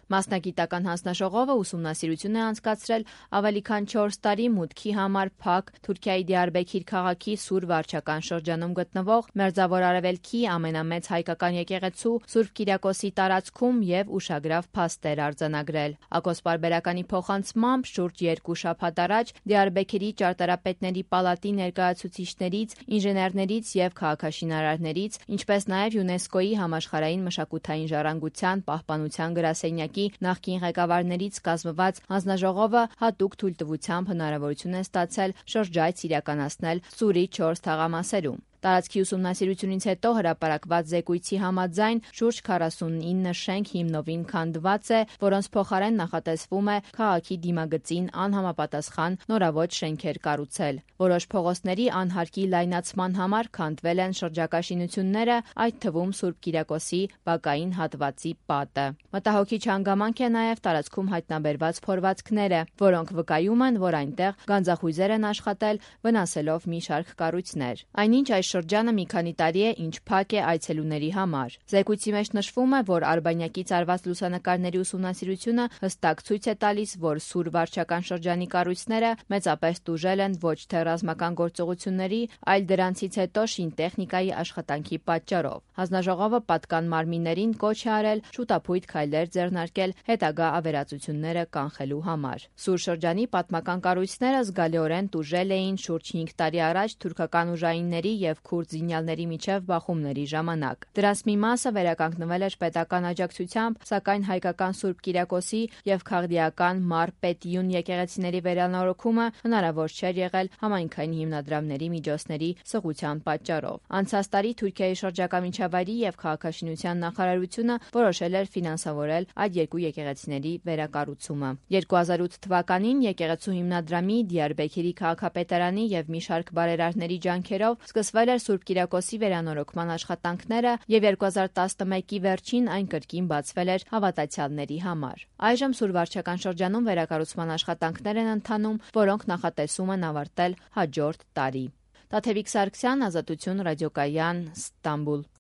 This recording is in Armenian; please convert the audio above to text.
Մասնագիտական հանձնաժողովը ուսումնասիրություն է անցկացրել ավելի քան 4 տարի մուտքի համար փակ Թուրքիայի Դիարբեքիր քաղաքի Սուր վարչական շրջանում գտնվող Մերձավոր Արևելքի ամենամեծ հայկական եկեղեցու Սուրբ Կիրակոսի տարածքում եւ ուշագրավ փաստեր արձանագրել։ Ակոս պարբերականի փոխանցմամբ շուրջ 2 շաբաթ առաջ Դիարբեքիրի ճարտարապետների պալատի ներկայացուցիչներից, ինժեներներից եւ քաղաքաշինարարներից, ինչպես նաեւ ՅՈՒՆԵՍԿՕ-ի համաշխարհային մշակութային ժառանգության պահպանության գրասենյակի նախկին ղեկավարներից կազմված հանձնաժողովը հատուկ թույլտվությամբ հնարավորություն է ստացել շրջայց իրականացնել Սուրի 4 թաղամասերում։ Տարածքի ուսումնասիրությունից հետո հրապարակված զեկույցի համաձայն շուրջ 49 շենք հիմնովին քանդված է, որոնց փոխարեն նախատեսվում է քաղաքի դիմագծին անհամապատասխան նորաոճ շենքեր կառուցել։ Որոշ փողոցների անհարկի լայնացման համար քանդվել են շրջակա շինությունները, այդ թվում Սուրբ Կիրակոսի բակային հատվածի պատը։ Մտահոգիչ հանգամանք է նաև տարածքում հայտնաբերված փորվածքները, որոնք վկայում են, որ այնտեղ գանձախույզեր են աշխատել, վնասելով մի շարք կառույցներ։ Այնինչ այս շրջանը մի քանի տարի է, ինչ փակ է այցելուների համար։ Զեկույցի մեջ նշվում է, որ Արբանյակից արված լուսանկարների ուսումնասիրությունը հստակ ցույց է տալիս, որ Սուր վարչական շրջանի կառույցները մեծապես տուժել են ոչ թե ռազմական գործողությունների, այլ դրանցից հետո շինտեխնիկայի աշխատանքի պատճառով։ Հանձնաժողովը պատկան մարմիններին կոչ է արել շուտափույթ քայլեր ձեռնարկել հետագա ավերածությունները կանխելու համար։ Սուր շրջանի պատմական կառույցները զգալիորեն տուժել էին շուրջ 5 տարի առաջ թուրքական ուժայինների եւ քուրդ զինյալների միջև բախումների ժամանակ։ Դրանց մի մասը վերականգնվել էր պետական աջակցությամբ, սակայն հայկական Սուրբ Կիրակոսի եւ քաղդիական Մար Պետիուն եկեղեցիների վերանորոգումը հնարավոր չէր եղել համայնքային հիմնադրամների միջոցների սղության պատճառով։ Անցած տարի Թուրքիայի շրջակա միջավայրի եւ քաղաքաշինության նախարարությունը որոշել էր ֆինանսավորել այդ երկու եկեղեցիների վերակառուցումը։ 2008 թվականին եկեղեցու հիմնադրամի, Դիարբեքիրի քաղաքապետարանի եւ մի շարք բարերարների ջանքերով սկսվել էր Սուրբ Կիրակոսի վերանորոգման աշխատանքները եւ 2011-ի վերջին այն կրկին բացվել էր հավատացյալների համար։ Այժմ Սուր վարչական շրջանում վերակառուցման աշխատանքներ են ընթանում, որոնք նախատեսում են ավարտել հաջորդ տարի։ Տաթևիկ Սարգսյան, Ազատություն ռադիոկայան, Ստամբուլ։